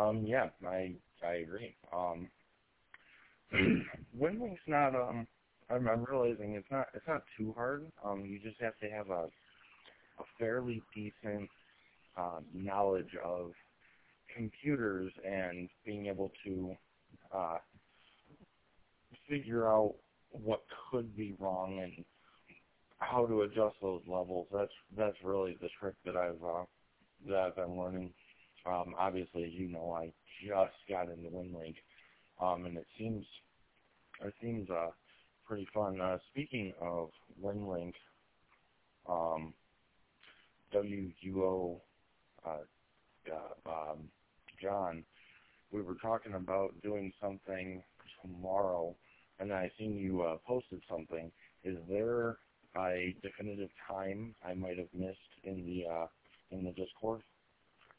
Yeah, I agree. WinLink's not I'm realizing it's not too hard. You just have to have a fairly decent knowledge of computers and being able to uh, figure out what could be wrong and how to adjust those levels. That's really the trick that I've been learning. Obviously, as you know, I just got into WinLink, and it seems pretty fun. Speaking of WinLink, um, WUO, John, we were talking about doing something tomorrow, and I seen you posted something. Is there a definitive time I might have missed in the Discord?